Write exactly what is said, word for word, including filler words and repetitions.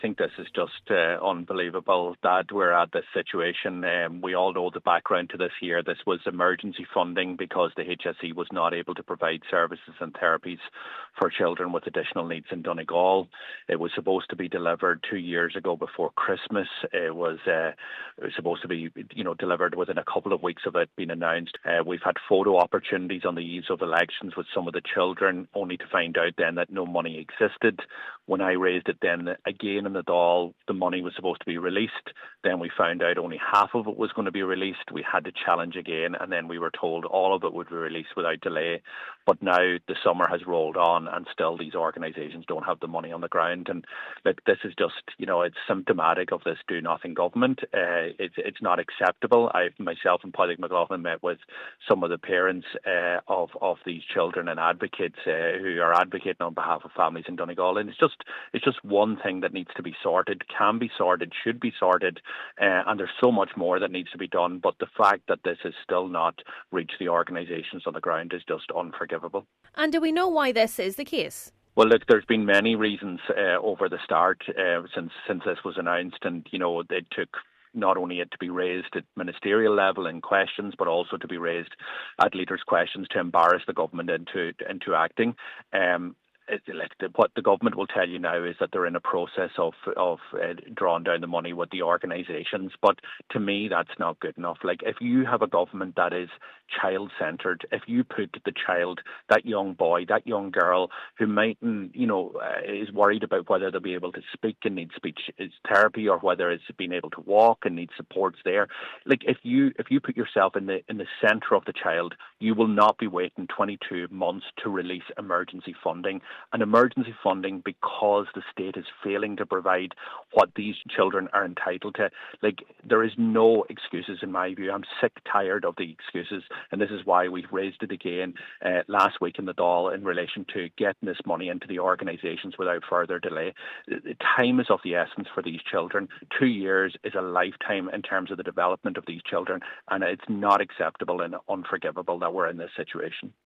I think this is just uh, unbelievable that we're at this situation. Um, we all know the background to this here. This was emergency funding because the H S E was not able to provide services and therapies for children with additional needs in Donegal. It was supposed to be delivered two years ago before Christmas. It was, uh, it was supposed to be, you know, delivered within a couple of weeks of it being announced. Uh, we've had photo opportunities on the eves of elections with some of the children, only to find out then that no money existed. When I raised it then again in the Dáil, the money was supposed to be released. Then we found out only half of it was going to be released. We had to challenge again, and then we were told all of it would be released without delay. But now the summer has rolled on, and still these organisations don't have the money on the ground. And look, this is just, you know, it's symptomatic of this do-nothing government. Uh, it's it's not acceptable. I myself and Padraig McLaughlin met with some of the parents uh, of of these children and advocates uh, who are advocating on behalf of families in Donegal. And it's just it's just one thing that needs to be sorted, can be sorted, should be sorted, uh, and there's so much more that needs to be done. But the fact that this has still not reached the organisations on the ground is just unforgivable. And do we know why this is the case? Well, look, there's been many reasons uh, over the start uh, since since this was announced, and you know it took not only it to be raised at ministerial level in questions, but also to be raised at leaders' questions to embarrass the government into into acting. Um, It, like the, what the government will tell you now is that they're in a process of of uh, drawing down the money with the organisations. But to me, that's not good enough. Like, if you have a government that is child-centred, if you put the child, that young boy, that young girl who mightn't, you know, uh, is worried about whether they'll be able to speak and need speech therapy, or whether it's being able to walk and need supports there. Like, if you if you put yourself in the in the centre of the child, you will not be waiting twenty-two months to release emergency funding. And emergency funding, because the state is failing to provide what these children are entitled to. Like, there is no excuses in my view. I'm sick tired of the excuses, and this is why we've raised it again uh, last week in the Dáil in relation to getting this money into the organisations without further delay. The time is of the essence for these children. Two years is a lifetime in terms of the development of these children, and it's not acceptable and unforgivable that we're in this situation.